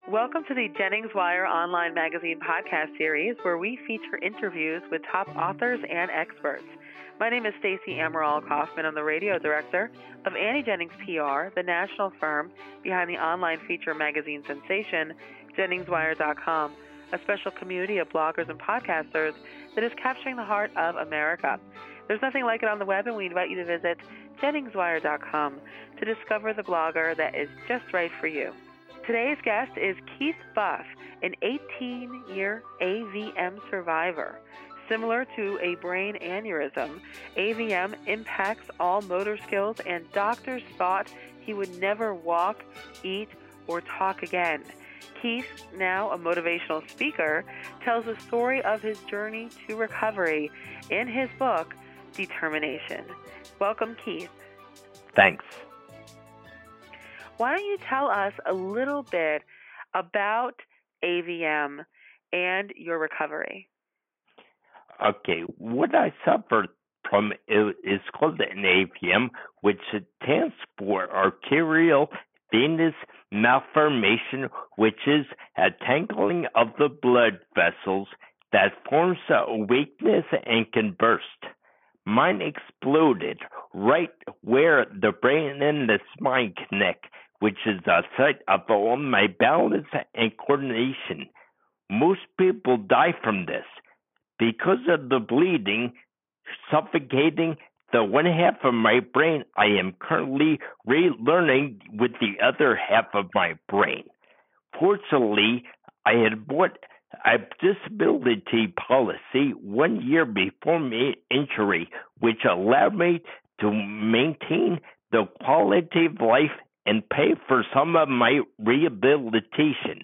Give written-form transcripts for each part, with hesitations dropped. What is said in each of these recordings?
Welcome to the Jennings Wire Online Magazine podcast series, where we feature interviews with top authors and experts. My name is Stacey Amaral Kaufman. I'm the radio director of Annie Jennings PR, the national firm behind the online feature magazine sensation, JenningsWire.com, a special community of bloggers and podcasters that is capturing the heart of America. There's nothing like it on the web, and we invite you to visit JenningsWire.com to discover the blogger that is just right for you. Today's guest is Keith Buff, an 18-year AVM survivor. Similar to a brain aneurysm, AVM impacts all motor skills, and doctors thought he would never walk, eat, or talk again. Keith, now a motivational speaker, tells the story of his journey to recovery in his book, Determination. Welcome, Keith. Thanks. Why don't you tell us a little bit about AVM and your recovery? Okay, what I suffered from is called an AVM, which stands for arterial venous malformation, which is a tangling of the blood vessels that forms a weakness and can burst. Mine exploded right where the brain and the spine connect, which is the site of all my balance and coordination. Most people die from this because of the bleeding, suffocating the one half of my brain I am currently relearning with the other half of my brain. Fortunately, I had bought a disability policy 1 year before my injury, which allowed me to maintain the quality of life and pay for some of my rehabilitation.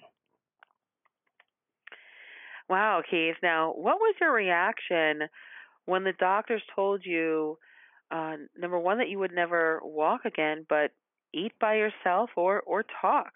Wow, Keith. Now, what was your reaction when the doctors told you, number one, that you would never walk again, but eat by yourself or talk?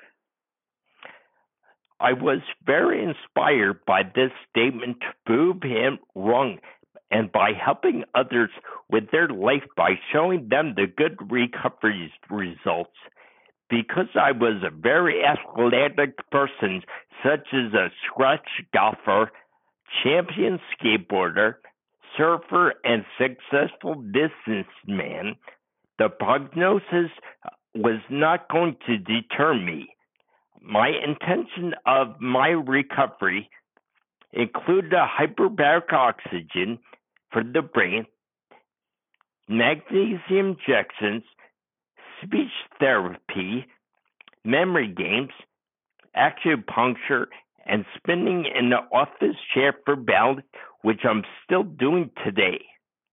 I was very inspired by this statement to prove him wrong and by helping others with their life by showing them the good recovery results. Because I was a very athletic person, such as a scratch golfer, champion skateboarder, surfer, and successful businessman, the prognosis was not going to deter me. My intention of my recovery included hyperbaric oxygen for the brain, magnesium injections, speech therapy, memory games, acupuncture, and spinning in the office chair for balance, which I'm still doing today.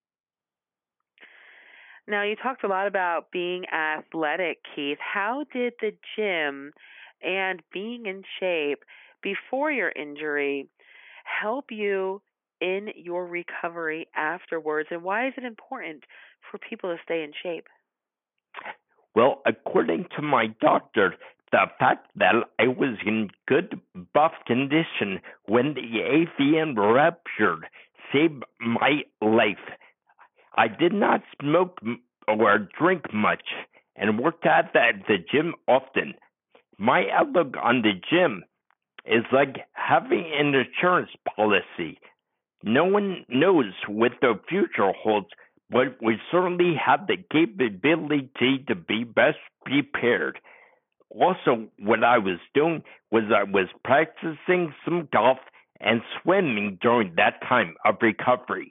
Now, you talked a lot about being athletic, Keith. How did the gym and being in shape before your injury help you in your recovery afterwards, and why is it important for people to stay in shape? Well, according to my doctor, the fact that I was in good buff condition when the AVM ruptured saved my life. I did not smoke or drink much and worked out at the gym often. My outlook on the gym is like having an insurance policy. No one knows what the future holds, but we certainly have the capability to be best prepared. Also, what I was doing was I was practicing some golf and swimming during that time of recovery.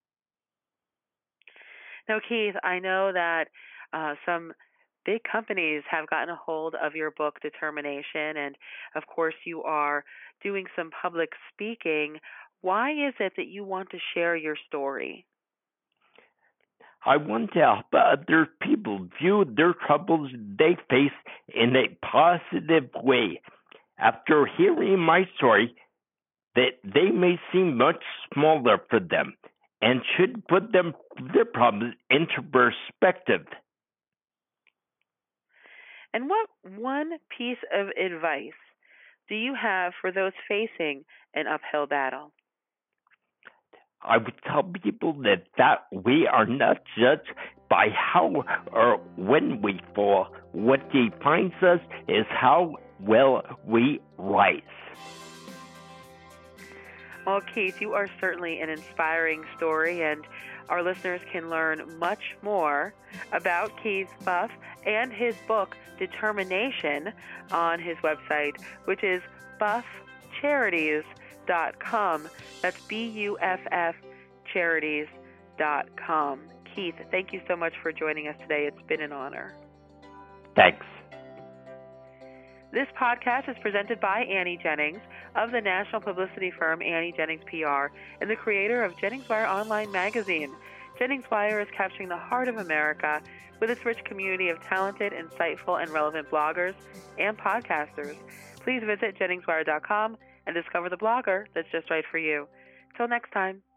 Now, Keith, I know that some big companies have gotten a hold of your book, Determination, and of course you are doing some public speaking. Why is it that you want to share your story? I want to help other people view their troubles they face in a positive way. After hearing my story, that they may seem much smaller for them and should put their problems into perspective. And what one piece of advice do you have for those facing an uphill battle? I would tell people that we are not judged by how or when we fall. What defines us is how will we rise. Well, Keith, you are certainly an inspiring story, and our listeners can learn much more about Keith Buff and his book, Determination, on his website, which is buffcharities.com. That's BUFF charities.com. Keith, thank you so much for joining us today. It's been an honor. Thanks. This podcast is presented by Annie Jennings of the national publicity firm Annie Jennings PR and the creator of Jennings Wire Online Magazine. Jennings Wire is capturing the heart of America with its rich community of talented, insightful, and relevant bloggers and podcasters. Please visit JenningsWire.com and discover the blogger that's just right for you. Till next time.